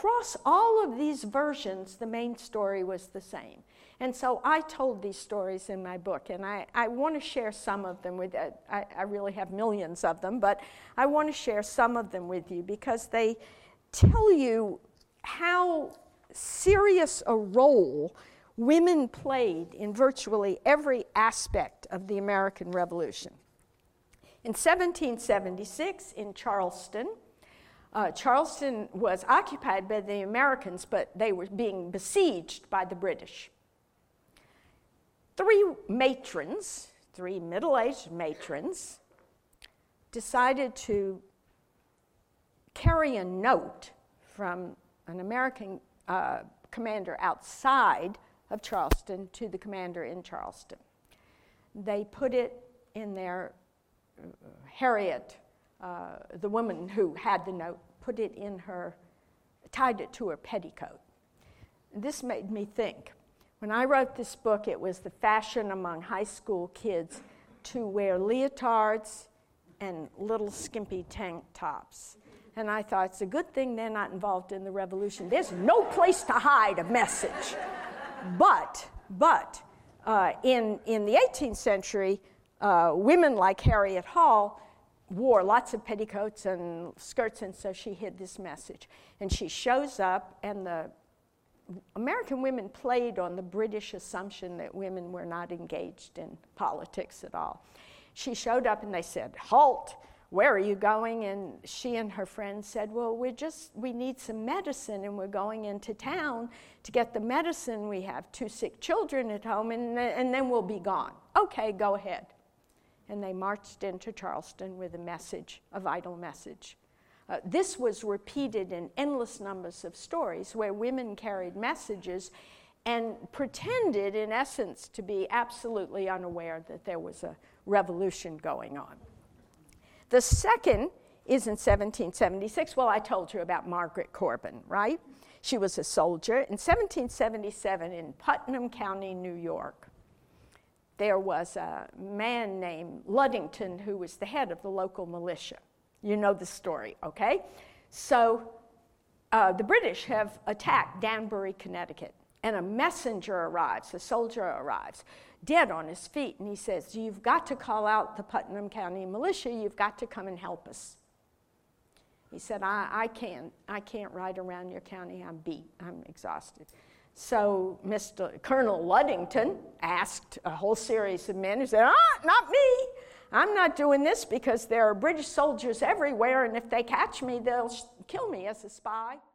across all of these versions, the main story was the same. And so I told these stories in my book, and I want to share some of them with you. I really have millions of them, but I want to share some of them with you because they tell you how serious a role women played in virtually every aspect of the American Revolution. In 1776, in Charleston, Charleston was occupied by the Americans, but they were being besieged by the British. Three matrons, three middle-aged matrons, decided to carry a note from an American commander outside of Charleston to the commander in Charleston. They put it in their, Harriet, the woman who had the note, put it in her, tied it to her petticoat. This made me think. When I wrote this book, it was the fashion among high school kids to wear leotards and little skimpy tank tops. And I thought, it's a good thing they're not involved in the revolution. There's no place to hide a message. But in the 18th century, women like Harriet Hall wore lots of petticoats and skirts, and so she hid this message. And she shows up, and the American women played on the British assumption that women were not engaged in politics at all. She showed up and they said, "Halt, where are you going?" And she and her friends said, "Well, we need some medicine and we're going into town to get the medicine. We have 2 sick children at home and then we'll be gone." "Okay, go ahead." And they marched into Charleston with a message, a vital message. This was repeated in endless numbers of stories where women carried messages and pretended, in essence, to be absolutely unaware that there was a revolution going on. The second is in 1776. Well, I told you about Margaret Corbin, right? She was a soldier. In 1777, in Putnam County, New York, there was a man named Ludington who was the head of the local militia. You know the story, okay? So the British have attacked Danbury, Connecticut, and a messenger arrives, a soldier arrives, dead on his feet, and he says, "You've got to call out the Putnam County militia, you've got to come and help us." He said, I can't ride around your county, I'm beat, I'm exhausted. So Colonel Ludington asked a whole series of men who said, "Not me. I'm not doing this because there are British soldiers everywhere, and if they catch me, they'll kill me as a spy."